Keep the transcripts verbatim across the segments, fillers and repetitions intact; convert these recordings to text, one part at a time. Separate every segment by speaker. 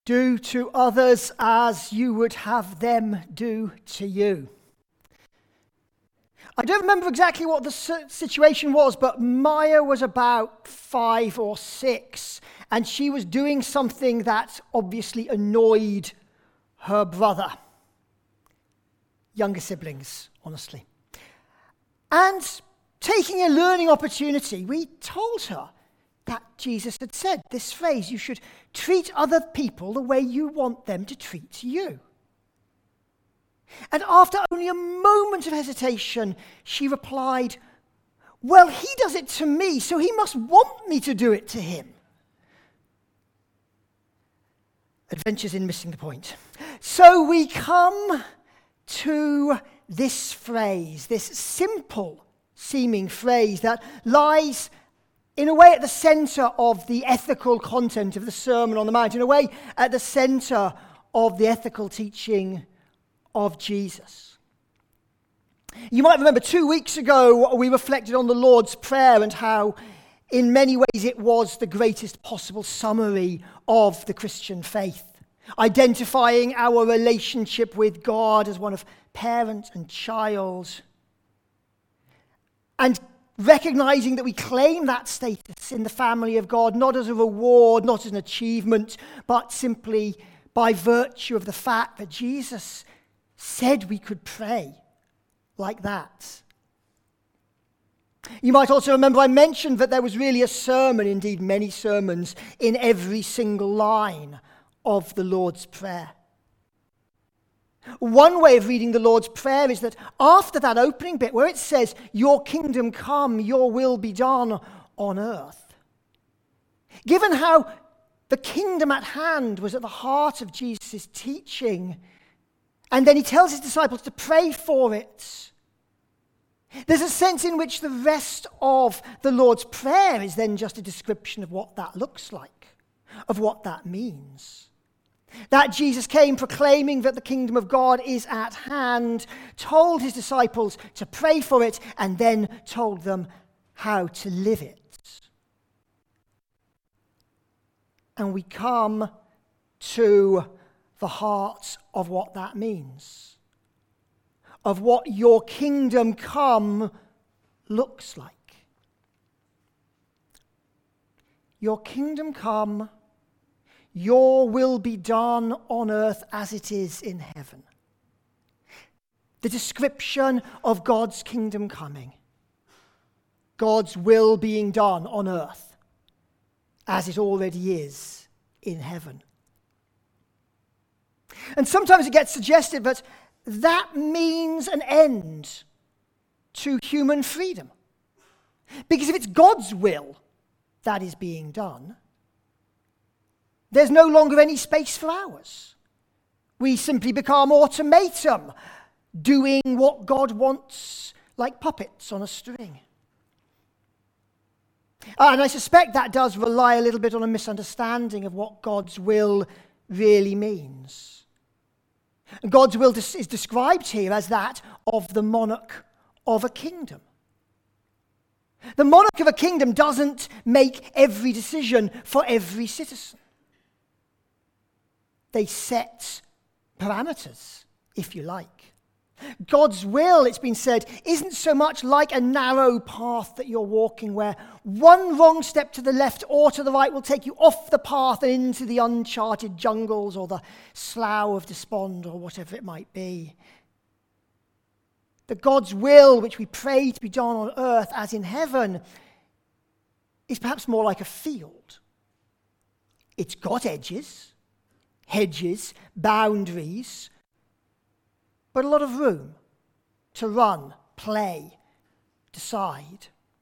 Speaker 1: Do to others as you would have them do to you. I don't remember exactly what the situation was, but Maya was about five or six, and she was doing something that obviously annoyed her brother. Younger siblings, honestly. And taking a learning opportunity, we told her that Jesus had said this phrase, you should treat other people the way you want them to treat you. And after only a moment of hesitation, she replied, well, he does it to me, so he must want me to do it to him. Adventures in missing the point. So we come to this phrase, this simple seeming phrase that lies in a way at the center of the ethical content of the Sermon on the Mount, in a way at the center of the ethical teaching of Jesus. You might remember two weeks ago we reflected on the Lord's Prayer and how in many ways it was the greatest possible summary of the Christian faith, identifying our relationship with God as one of parent and child, and recognizing that we claim that status in the family of God, not as a reward, not as an achievement, but simply by virtue of the fact that Jesus said we could pray like that. You might also remember I mentioned that there was really a sermon, indeed many sermons, in every single line of the Lord's Prayer. One way of reading the Lord's Prayer is that after that opening bit where it says, your kingdom come, your will be done on earth, given how the kingdom at hand was at the heart of Jesus' teaching, and then he tells his disciples to pray for it, there's a sense in which the rest of the Lord's Prayer is then just a description of what that looks like, of what that means. That Jesus came proclaiming that the kingdom of God is at hand, told his disciples to pray for it, and then told them how to live it. And we come to the heart of what that means, of what your kingdom come looks like. Your kingdom come, your will be done on earth as it is in heaven. The description of God's kingdom coming, God's will being done on earth as it already is in heaven. And sometimes it gets suggested that that means an end to human freedom. Because if it's God's will that is being done, there's no longer any space for ours. We simply become automatum, doing what God wants like puppets on a string. And I suspect that does rely a little bit on a misunderstanding of what God's will really means. God's will is described here as that of the monarch of a kingdom. The monarch of a kingdom doesn't make every decision for every citizen. They set parameters, if you like. God's will, it's been said, isn't so much like a narrow path that you're walking where one wrong step to the left or to the right will take you off the path and into the uncharted jungles or the slough of despond or whatever it might be. That God's will, which we pray to be done on earth as in heaven, is perhaps more like a field. It's got edges, hedges, boundaries, but a lot of room to run, play, decide.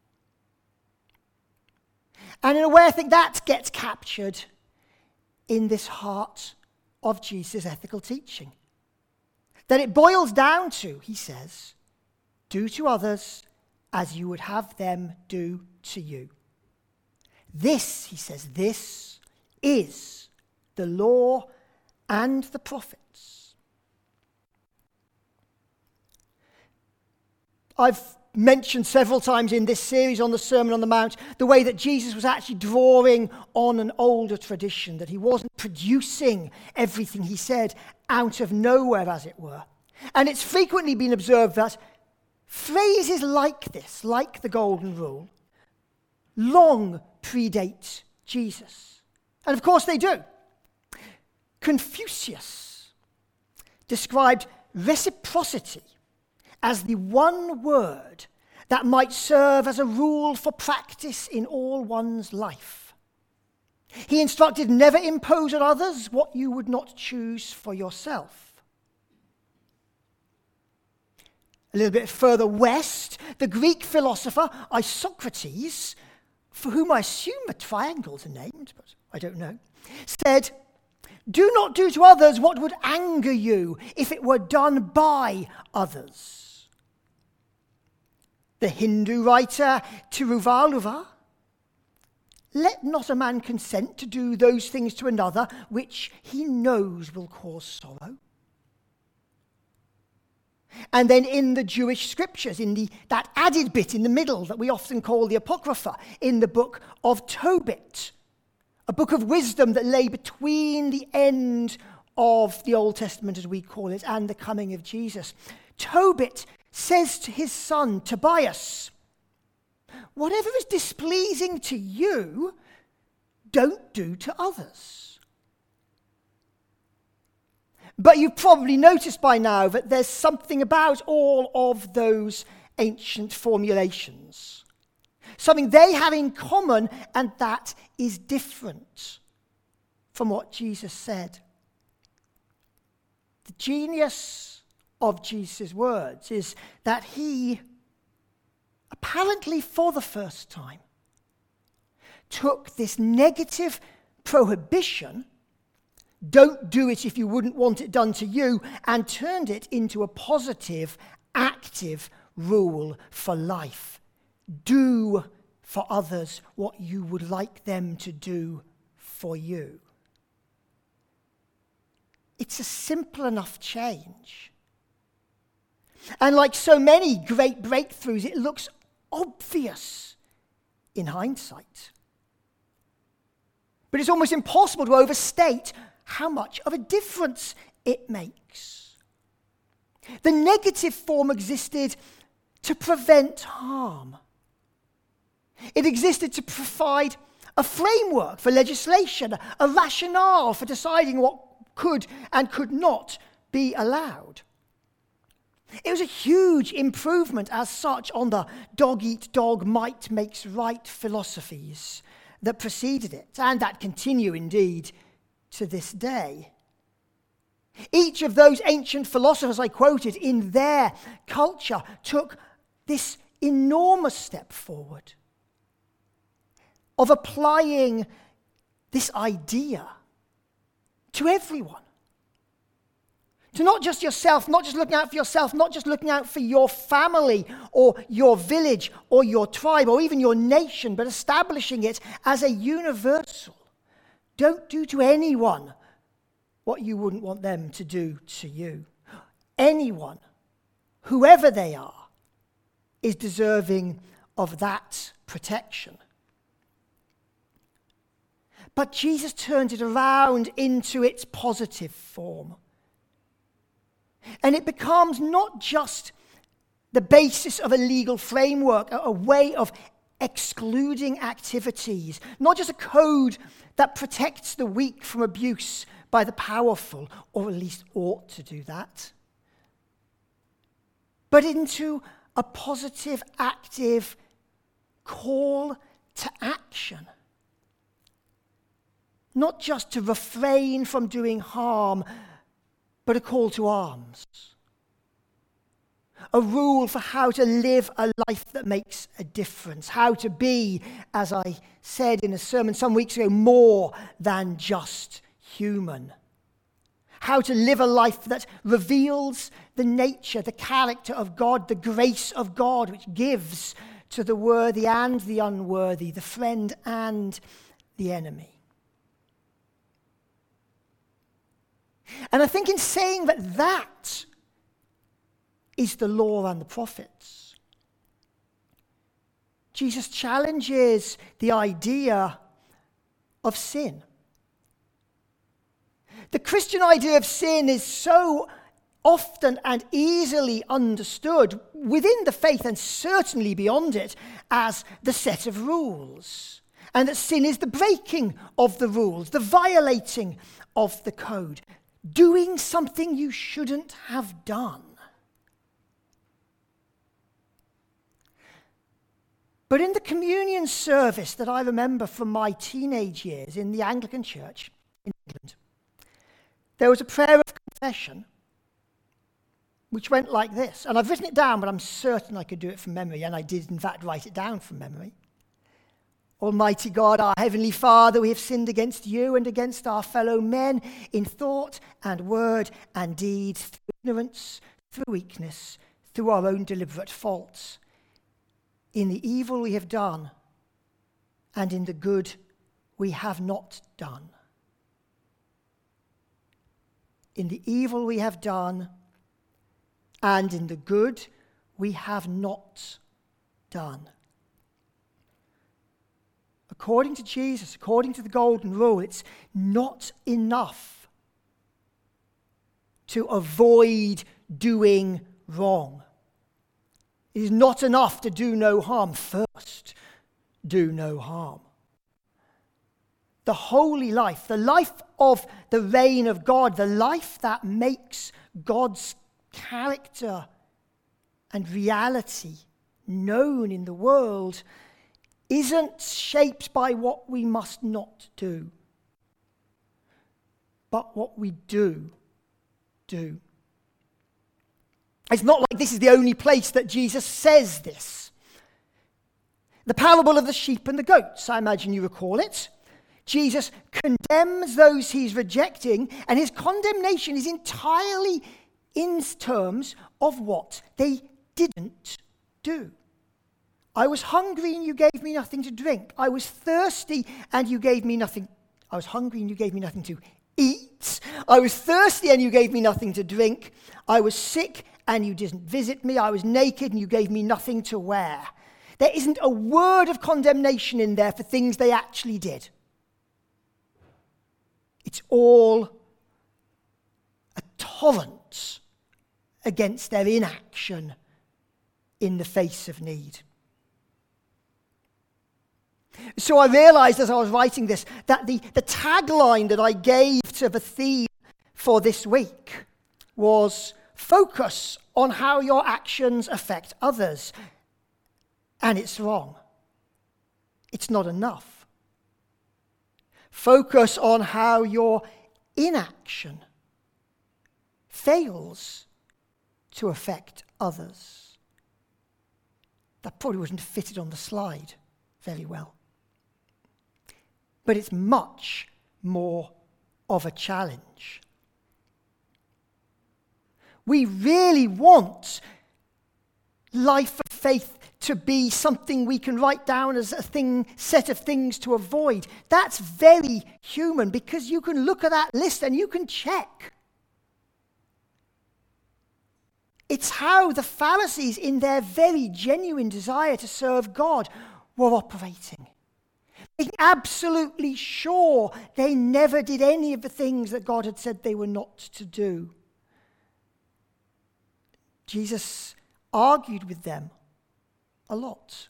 Speaker 1: And in a way, I think that gets captured in this heart of Jesus' ethical teaching. That it boils down to, he says, do to others as you would have them do to you. This, he says, this is the law and the prophets. I've mentioned several times in this series on the Sermon on the Mount, the way that Jesus was actually drawing on an older tradition, that he wasn't producing everything he said out of nowhere, as it were. And it's frequently been observed that phrases like this, like the Golden Rule, long predate Jesus. And of course they do. Confucius described reciprocity as the one word that might serve as a rule for practice in all one's life. He instructed, never impose on others what you would not choose for yourself. A little bit further west, the Greek philosopher Isocrates, for whom I assume the triangles are named, but I don't know, said, do not do to others what would anger you if it were done by others. The Hindu writer Tiruvalluvar, let not a man consent to do those things to another which he knows will cause sorrow. And then in the Jewish scriptures, in the that added bit in the middle that we often call the Apocrypha, in the book of Tobit, a book of wisdom that lay between the end of the Old Testament, as we call it, and the coming of Jesus. Tobit says to his son Tobias, whatever is displeasing to you, don't do to others. But you've probably noticed by now that there's something about all of those ancient formulations. Something they have in common, and that is different from what Jesus said. The genius of Jesus' words is that he, apparently for the first time, took this negative prohibition, don't do it if you wouldn't want it done to you, and turned it into a positive, active rule for life. Do for others what you would like them to do for you. It's a simple enough change. And like so many great breakthroughs, it looks obvious in hindsight. But it's almost impossible to overstate how much of a difference it makes. The negative form existed to prevent harm. It existed to provide a framework for legislation, a rationale for deciding what could and could not be allowed. It was a huge improvement as such on the dog-eat-dog, might makes right philosophies that preceded it, and that continue indeed to this day. Each of those ancient philosophers I quoted in their culture took this enormous step forward of applying this idea to everyone. To not just yourself, not just looking out for yourself, not just looking out for your family or your village or your tribe or even your nation, but establishing it as a universal. Don't do to anyone what you wouldn't want them to do to you. Anyone, whoever they are, is deserving of that protection. But Jesus turns it around into its positive form. And it becomes not just the basis of a legal framework, a way of excluding activities, not just a code that protects the weak from abuse by the powerful, or at least ought to do that, but into a positive, active call to action. Not just to refrain from doing harm, but a call to arms. A rule for how to live a life that makes a difference. How to be, as I said in a sermon some weeks ago, more than just human. How to live a life that reveals the nature, the character of God, the grace of God, which gives to the worthy and the unworthy, the friend and the enemy. And I think in saying that that is the law and the prophets, Jesus challenges the idea of sin. The Christian idea of sin is so often and easily understood within the faith and certainly beyond it as the set of rules. And that sin is the breaking of the rules, the violating of the code, doing something you shouldn't have done. But in the communion service that I remember from my teenage years in the Anglican Church in England, there was a prayer of confession which went like this. And I've written it down, but I'm certain I could do it from memory, and I did in fact write it down from memory. Almighty God, our Heavenly Father, we have sinned against you and against our fellow men in thought and word and deed, through ignorance, through weakness, through our own deliberate faults. In the evil we have done, and in the good we have not done. In the evil we have done, and in the good we have not done. According to Jesus, according to the golden rule, it's not enough to avoid doing wrong. It is not enough to do no harm. First, do no harm. The holy life, the life of the reign of God, the life that makes God's character and reality known in the world, isn't shaped by what we must not do, but what we do do. It's not like this is the only place that Jesus says this. The parable of the sheep and the goats, I imagine you recall it. Jesus condemns those he's rejecting, and his condemnation is entirely in terms of what they didn't do. I was hungry and you gave me nothing to drink. I was thirsty and you gave me nothing. I was hungry and you gave me nothing to eat. I was thirsty and you gave me nothing to drink. I was sick and you didn't visit me. I was naked and you gave me nothing to wear. There isn't a word of condemnation in there for things they actually did. It's all a torrent against their inaction in the face of need. So I realized as I was writing this that the, the tagline that I gave to the theme for this week was focus on how your actions affect others. And it's wrong. It's not enough. Focus on how your inaction fails to affect others. That probably wasn't fitted on the slide very well. But it's much more of a challenge. We really want life of faith to be something we can write down as a thing, set of things to avoid. That's very human, because you can look at that list and you can check. It's how the Pharisees, in their very genuine desire to serve God, were operating. Being absolutely sure they never did any of the things that God had said they were not to do. Jesus argued with them a lot.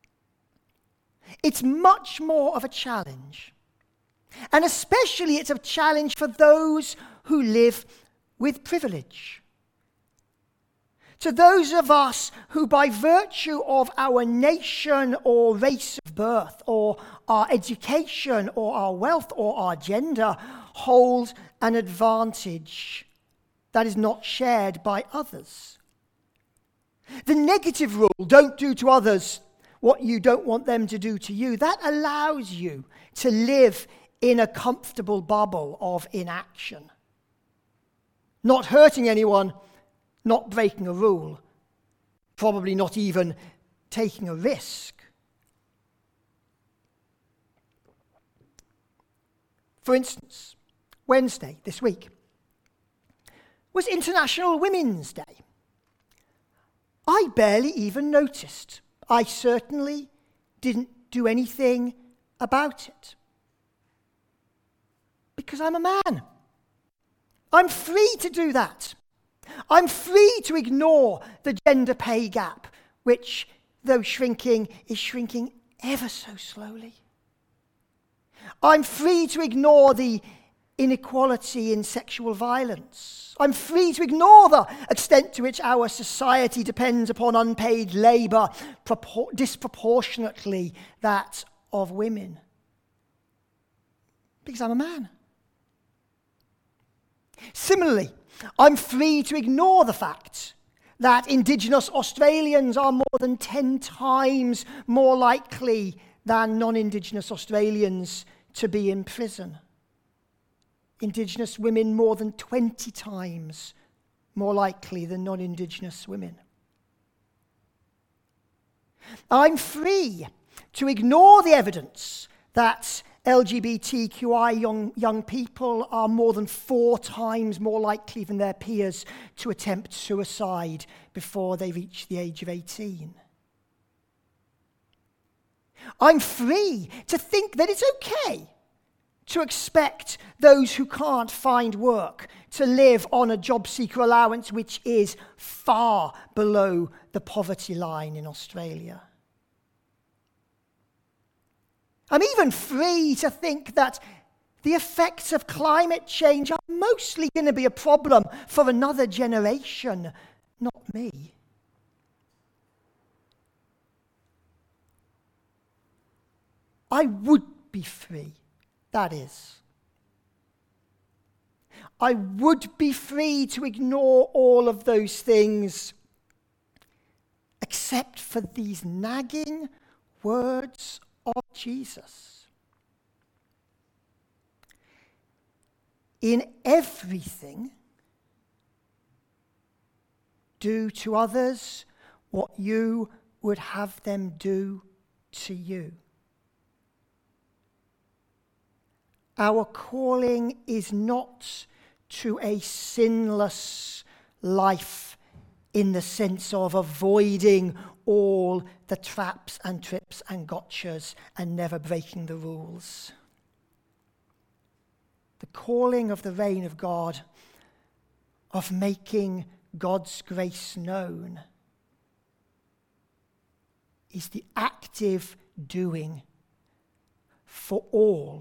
Speaker 1: It's much more of a challenge. And especially it's a challenge for those who live with privilege. To those of us who, by virtue of our nation or race of birth, or our education, or our wealth, or our gender, hold an advantage that is not shared by others. The negative rule, don't do to others what you don't want them to do to you, that allows you to live in a comfortable bubble of inaction. Not hurting anyone, not breaking a rule, probably not even taking a risk. For instance, Wednesday this week was International Women's Day. I barely even noticed. I certainly didn't do anything about it. Because I'm a man. I'm free to do that. I'm free to ignore the gender pay gap, which, though shrinking, is shrinking ever so slowly. I'm free to ignore the inequality in sexual violence. I'm free to ignore the extent to which our society depends upon unpaid labour, propor- disproportionately that of women. Because I'm a man. Similarly, I'm free to ignore the fact that Indigenous Australians are more than ten times more likely than non-Indigenous Australians to be in prison. Indigenous women more than twenty times more likely than non-Indigenous women. I'm free to ignore the evidence that L G B T Q I young, young people are more than four times more likely than their peers to attempt suicide before they reach the age of eighteen. I'm free to think that it's okay to expect those who can't find work to live on a job seeker allowance which is far below the poverty line in Australia. I'm even free to think that the effects of climate change are mostly going to be a problem for another generation, not me. I would be free, that is. I would be free to ignore all of those things, except for these nagging words of Jesus. In everything, do to others what you would have them do to you. Our calling is not to a sinless life in the sense of avoiding all the traps and trips and gotchas and never breaking the rules. The calling of the reign of God, of making God's grace known, is the active doing for all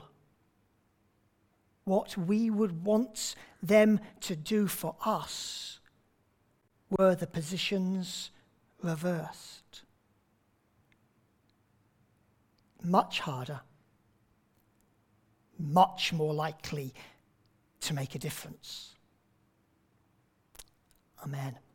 Speaker 1: what we would want them to do for us were the positions reversed. Much harder, much more likely to make a difference. Amen.